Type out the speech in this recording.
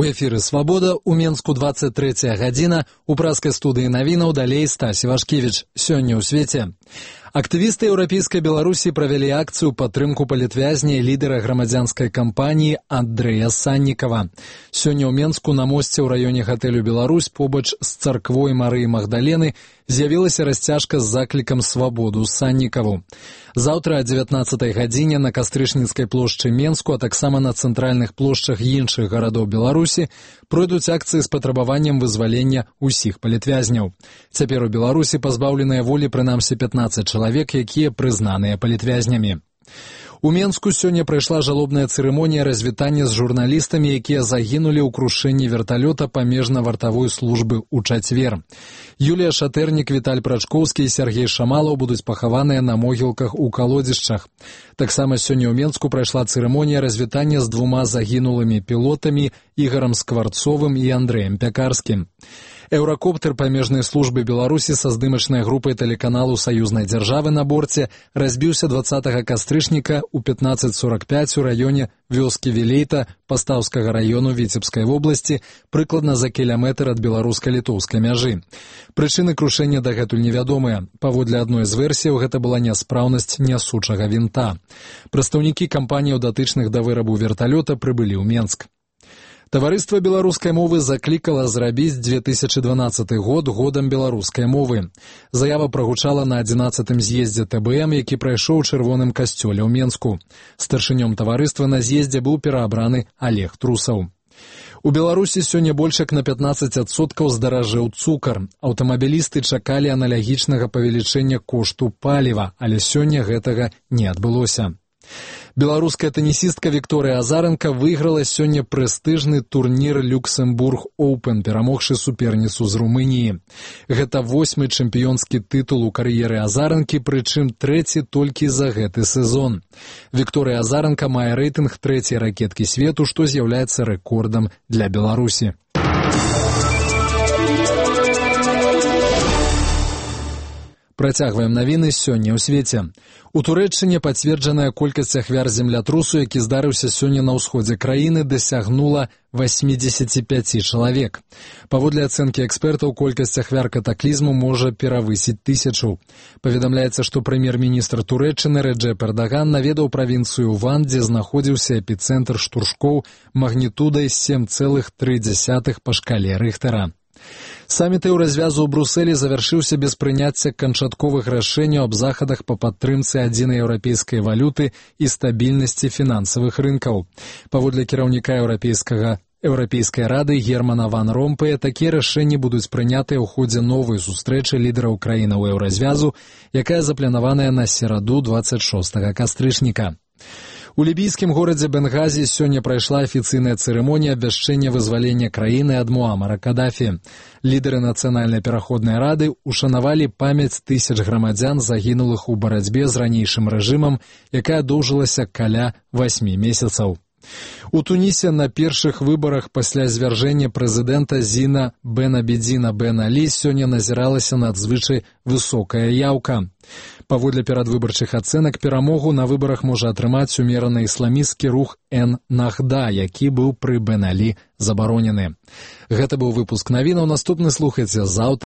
У эфіры «Свабода», у Менску 23 гадзіна, у праскай студыі навінаў далей Стась Івашкевіч. Сёння ў свеце. Актывісты Еўрапейскай Беларусі правялі акцыю падтрымку палітвязня і лідара грамадзянскай кампаніі Андрэя Саннікава. Сёння ў Менску на мосце ў раёне гатэлю «Беларусь» побач з царквой Марыі Магдалены з'явілася расцяжка з заклікам свабоду Саннікаву. Заўтра о 19 гадзіне на Кастрычніцкай плошчы Менску, а таксама на цэнтральных плошчах іншых гарадоў Беларусі пройдуць акцыі з патрабаваннем вызвалення ўсіх палітвязняў. Цяпер у Беларусі пазбаўленыя волі прынамсі 15 чалавек, якія прызнаныя палітвязнямі. У Менску сёння прайшла жалобная цырымонія развітання з журналістамі, якія загінулі ў крушэнні верталёта памежна-вартавой службы ў чацвер. Юлія Шатэрнік, Віталь Прачкоўскі і Сергей Шамалаў будуць пахаваныя на могілках у калодзішчах. Таксама сёння ў Менску прайшла цырымонія развітання з двума загінулымі пілотамі Ігарам Скварцовым і Андрэем Пякарскім. Еўракоптер памежнай службы Беларусі са здымачнай групай тэлеканалу саюзнай дзяржавы на борце разбіўся 20 кастрычніка ў 15:45 у раёне вёскі Вілейта Пастаўскага раёну Віцебскай вобласці, прыкладна за кіляметр ад беларуска-літоўскай мяжы. Прычыны крушэння дагэтуль невядомыя. Паводле адной з версіяў, гэта была няспраўнасць нясучага вінта. Прадстаўнікі кампаніяў, датычных да вырабу верталёта, прыбылі ў Менск. Таварыства беларускай мовы заклікала зрабіць 2012 год годам беларускай мовы. Заява прагучала на 11-м з'ездзе ТБМ, які прайшоў у Чырвоным касцёле ў Менску. Старшынём таварыства на з'ездзе быў пераабраны Олег Трусаў. У Беларусі сёння больш як на 15% здаражэў цукар. Аўтамабілісты чакалі аналагічнага павелічэння кошту паліва, але сёння гэтага не адбылося. Беларуская тэнісістка Вікторыя Азарэнка выйграла сёння прэстыжны турнір «Люксембург Оупен», перамогшы суперніцу з Румыніі. Гэта 8-й чэмпіёнскі тытул у кар'еры Азарэнкі, прычым 3-й толькі за гэты сезон. Вікторыя Азарэнка мае рэйтынг 3-й ракеткі свету, што з'яўляецца рэкордам для Беларусі. Працягваем навіны сёння ў свеце. У Турэччыне пацверджаная колькасць ахвяр землятрусу, які здарыўся сёння на ўсходзе краіны, дасягнула 85 чалавек. Паводле ацэнкі экспертаў, колькасць ахвяр катаклізму можа перавысіць 1000. Паведамляецца, што прэм'ер-міністр Турэччыны Рэджэп Эрдаган наведаў правінцыю Ван, дзе знаходзіўся эпіцэнтр штуршкоў магнітудай 7,3 па шкале Рыхтера. Саміт еўразвязу ў Брусэлі завяршыўся без прыняцця канчатковых рашэнняў аб захадах па падтрымцы адзінай еўрапейскай валюты і стабільнасці фінансавых рынкаў. Паводле кіраўніка Еўрапейскай рады Германа Ван Ромпея, такія рашэнні будуць прынятыя ў ходзе новай сустрэчы лідараў краінаў еўразвязу, якая запланаваная на сераду 26 кастрычніка. У лібійскім горадзе Бенгазі сёння прайшла афіцыйная цырымонія абвяшчэння вызвалення краіны ад Муамара Кадафі. Лідары нацыянальнай пераходнай рады ушанавалі памяць тысяч грамадзян, загінулых у барацьбе з ранейшым рэжымам, якая доўжылася каля 8 месяцаў. У Тунісе на першых выбарах пасля звяржэння прэзідэнта Зіна Бен Абідзіна Бен Алі сёння назіралася надзвычай высокая яўка. Паводле перадвыбарчых ацэнак, перамогу на выбарах можа атрымаць умераны ісламісцкі рух Эн-Нахда, які быў пры Бен Алі забаронены. Гэта быў выпуск навінаў. Наступны слухайце заўтра.